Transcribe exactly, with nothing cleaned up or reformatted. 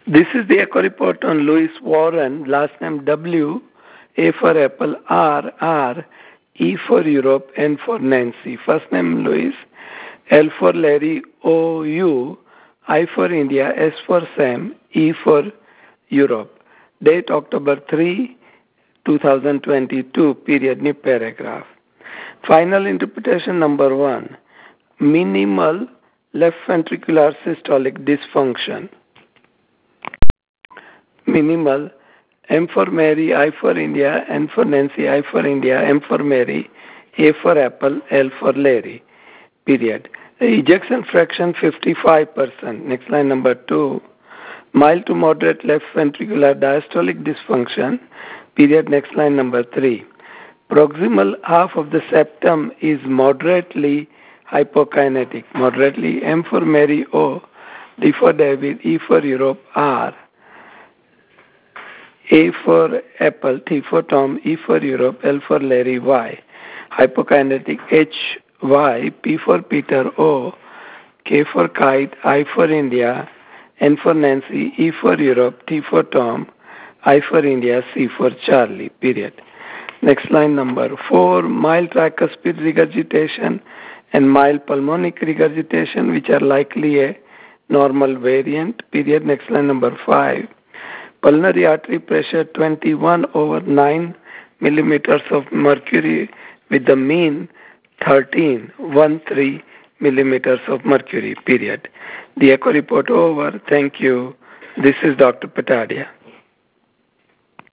This is the echo report on Louis Warren, last name W, A for Apple, R, R, E for Europe, N for Nancy. First name Louis, L for Larry, O, U, I for India, S for Sam, E for Europe. Date October third, twenty twenty-two, period, new paragraph. Final interpretation number one, minimal left ventricular systolic dysfunction. Minimal, M for Mary, I for India, N for Nancy, I for India, M for Mary, A for Apple, L for Larry, period. Ejection fraction fifty-five percent. Next line number two, mild to moderate left ventricular diastolic dysfunction, period. Next line number three, proximal half of the septum is moderately hypokinetic. Moderately, M for Mary, O, D for David, E for Europe, R, A for Apple, T for Tom, E for Europe, L for Larry, Y. Hypokinetic, H, Y, P for Peter, O, K for Kite, I for India, N for Nancy, E for Europe, T for Tom, I for India, C for Charlie, period. Next line number four, mild tricuspid regurgitation and mild pulmonic regurgitation, which are likely a normal variant, period. Next line number five, pulmonary artery pressure twenty-one over nine millimeters of mercury with the mean thirteen, one three millimeters of mercury, period. The echo report over. Thank you. This is Doctor Patadia.